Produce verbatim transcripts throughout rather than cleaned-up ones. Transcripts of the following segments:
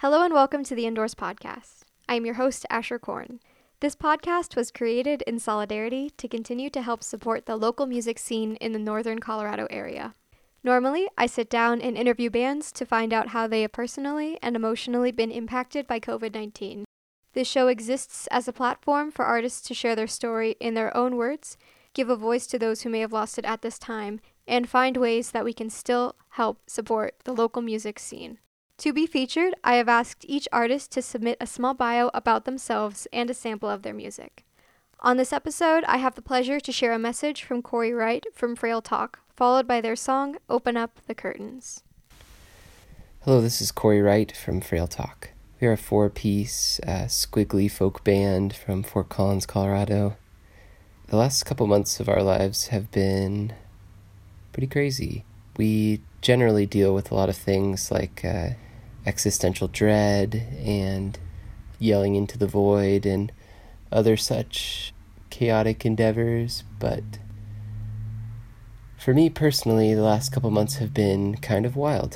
Hello and welcome to the Indoors Podcast. I am your host, Asher Korn. This podcast was created in solidarity to continue to help support the local music scene in the northern Colorado area. Normally, I sit down and interview bands to find out how they have personally and emotionally been impacted by covid nineteen. This show exists as a platform for artists to share their story in their own words, give a voice to those who may have lost it at this time, and find ways that we can still help support the local music scene. To be featured, I have asked each artist to submit a small bio about themselves and a sample of their music. On this episode, I have the pleasure to share a message from Corey Wright from Frail Talk, followed by their song, Open Up the Curtains. Hello, this is Corey Wright from Frail Talk. We are a four-piece, uh, squiggly folk band from Fort Collins, Colorado. The last couple months of our lives have been pretty crazy. We generally deal with a lot of things like uh, existential dread and yelling into the void and other such chaotic endeavors, but for me personally, the last couple months have been kind of wild.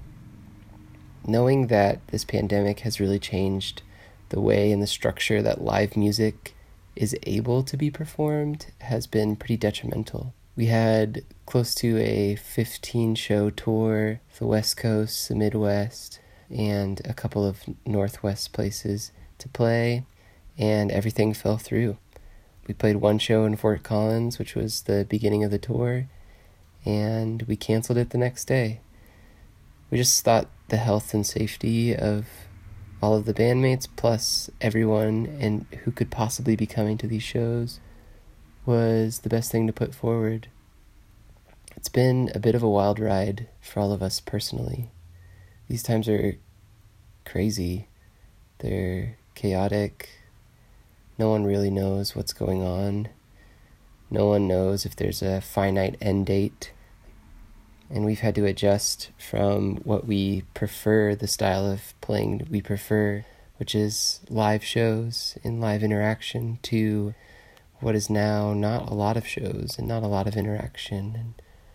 Knowing that this pandemic has really changed the way and the structure that live music is able to be performed has been pretty detrimental. We had close to a fifteen-show tour, the West Coast, the Midwest, and a couple of Northwest places to play, and everything fell through. We played one show in Fort Collins, which was the beginning of the tour, and we canceled it the next day. We just thought the health and safety of all of the bandmates, plus everyone and who could possibly be coming to these shows, was the best thing to put forward. It's been a bit of a wild ride for all of us personally. These times are crazy. They're chaotic. No one really knows what's going on. No one knows if there's a finite end date. And we've had to adjust from what we prefer, the style of playing we prefer, which is live shows and live interaction, to what is now not a lot of shows and not a lot of interaction. And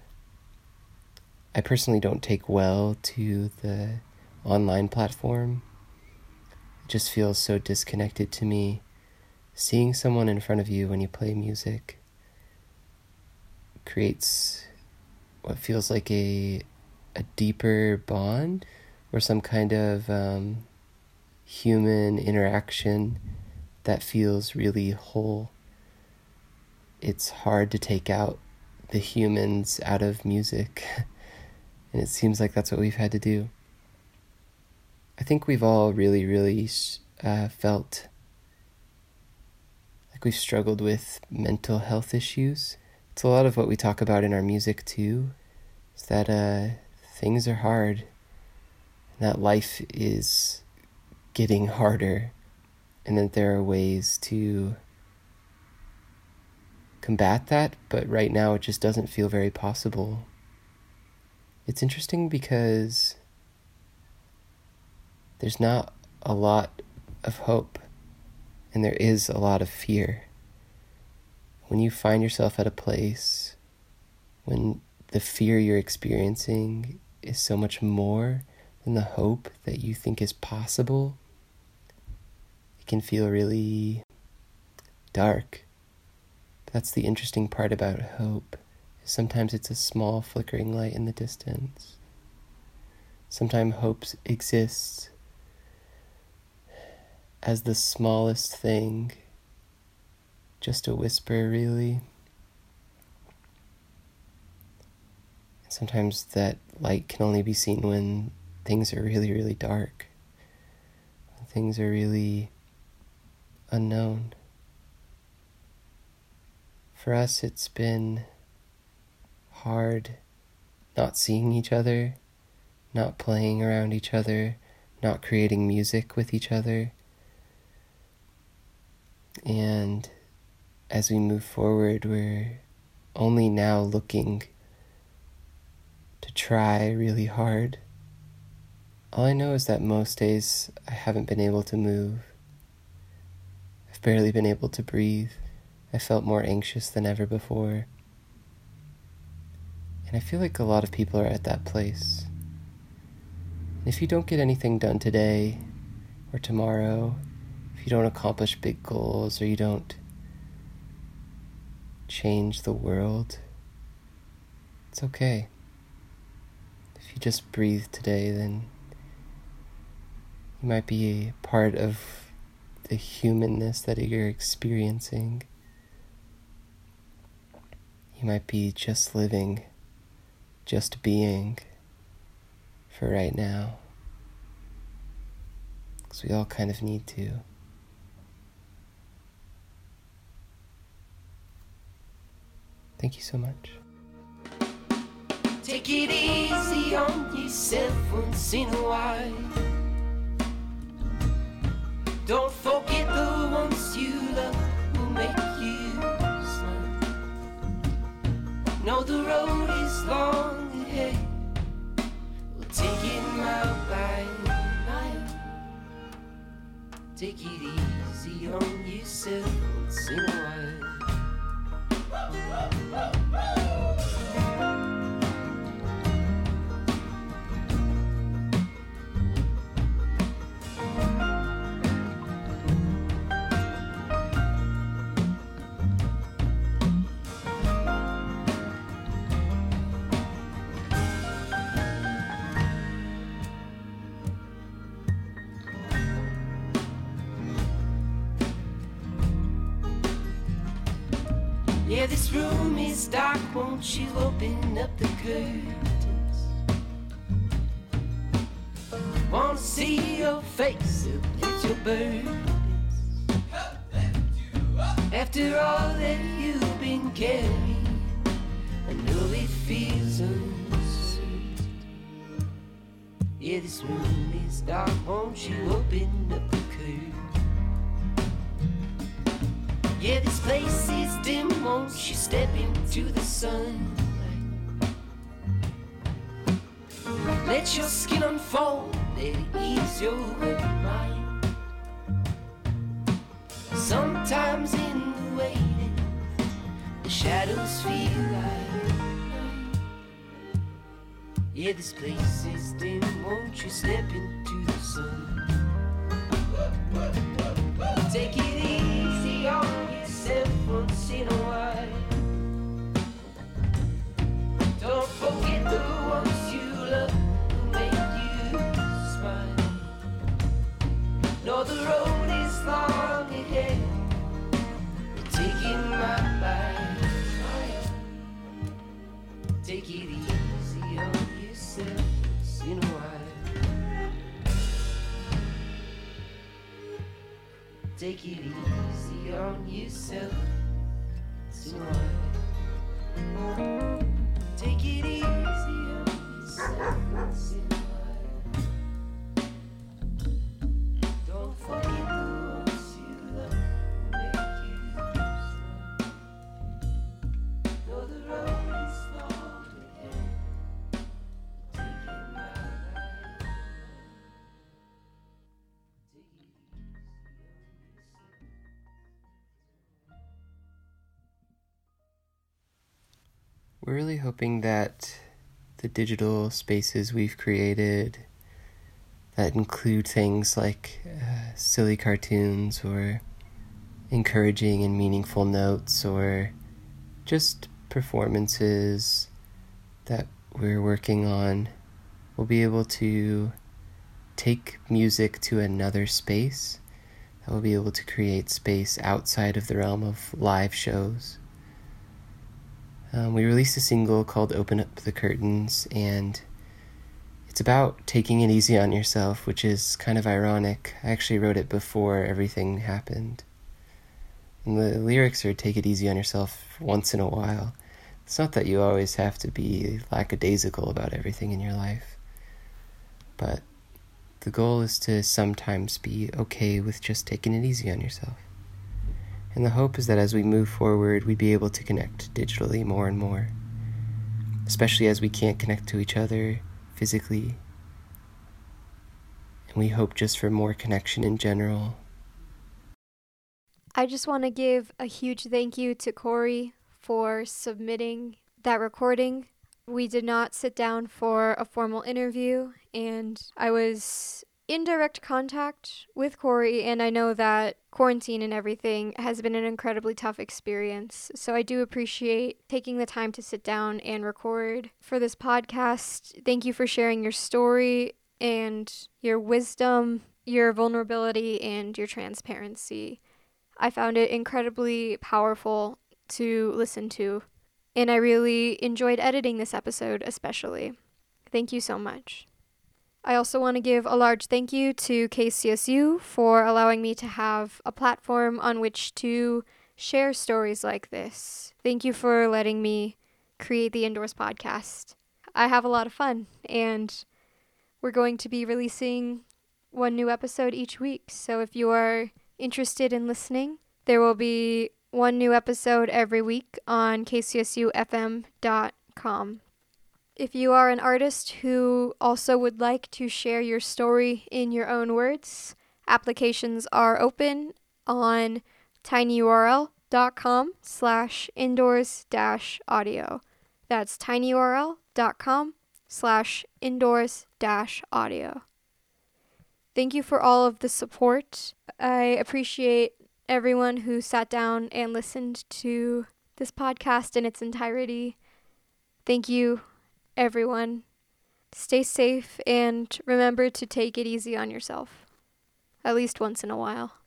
I personally don't take well to the online platform. It just feels so disconnected to me. Seeing someone in front of you when you play music creates what feels like a a deeper bond or some kind of um, human interaction that feels really whole. It's hard to take out the humans out of music, and it seems like that's what we've had to do. I think we've all really, really uh, felt like we've struggled with mental health issues. It's a lot of what we talk about in our music too, is that uh, things are hard, and that life is getting harder, and that there are ways to combat that, but right now it just doesn't feel very possible. It's interesting because there's not a lot of hope, and there is a lot of fear. When you find yourself at a place when the fear you're experiencing is so much more than the hope that you think is possible, it can feel really dark. That's the interesting part about hope. Sometimes it's a small flickering light in the distance. Sometimes hope exists as the smallest thing, just a whisper, really. Sometimes that light can only be seen when things are really, really dark. When things are really unknown. For us, it's been hard not seeing each other, not playing around each other, not creating music with each other. And as we move forward, we're only now looking to try really hard. All I know is that most days I haven't been able to move. I've barely been able to breathe. I felt more anxious than ever before. And I feel like a lot of people are at that place. If you don't get anything done today or tomorrow, if you don't accomplish big goals or you don't change the world, it's okay. If you just breathe today, then you might be a part of the humanness that you're experiencing. You might be just living, just being for right now. Because we all kind of need to. Thank you so much. Take it easy on yourself once in a while. Don't forget the ones you love will make you smile. Know the road is long ahead, we'll take it mile by mile. Take it easy on yourself once in a while. Yeah, this room is dark, won't you open up the curtains? Wanna see your face, uplift your burdens. After all that you've been carrying, I know it feels uncertain. Yeah, this room is dark, won't you open up the curtains? Yeah, this place is dim, won't you step into the sunlight? Let your skin unfold, let it ease your weary mind. Sometimes in the waiting, the shadows feel like night. Yeah, this place is dim, won't you step into the sun? Take it easy on yourself once in a while. Don't forget the ones you love who make you smile. Know the road is long ahead, we're taking my life. Take it easy on yourself once in a while. Take it easy on yourself once in a while. Take it easy on yourself once in a while. Don't forget the ones you love who make you smile. Know the road is long ahead, taking my life. Take it easy on yourself. We're really hoping that the digital spaces we've created that include things like uh, silly cartoons or encouraging and meaningful notes or just performances that we're working on will be able to take music to another space, that will be able to create space outside of the realm of live shows. Um, we released a single called Open Up the Curtains, and it's about taking it easy on yourself, which is kind of ironic. I actually wrote it before everything happened. And the lyrics are take it easy on yourself once in a while. It's not that you always have to be lackadaisical about everything in your life, but the goal is to sometimes be okay with just taking it easy on yourself. And the hope is that as we move forward, we'd be able to connect digitally more and more, especially as we can't connect to each other physically. And we hope just for more connection in general. I just want to give a huge thank you to Corey for submitting that recording. We did not sit down for a formal interview, and I was in direct contact with Corey, and I know that quarantine and everything has been an incredibly tough experience. So I do appreciate taking the time to sit down and record for this podcast. Thank you for sharing your story and your wisdom, your vulnerability, and your transparency. I found it incredibly powerful to listen to, and I really enjoyed editing this episode especially. Thank you so much. I also want to give a large thank you to K C S U for allowing me to have a platform on which to share stories like this. Thank you for letting me create the Indoors podcast. I have a lot of fun, and we're going to be releasing one new episode each week. So if you are interested in listening, there will be one new episode every week on K C S U F M dot com. If you are an artist who also would like to share your story in your own words, applications are open on tinyurl.com slash indoors dash audio. That's tinyurl.com slash indoors dash audio. Thank you for all of the support. I appreciate everyone who sat down and listened to this podcast in its entirety. Thank you, everyone. Stay safe and remember to take it easy on yourself, at least once in a while.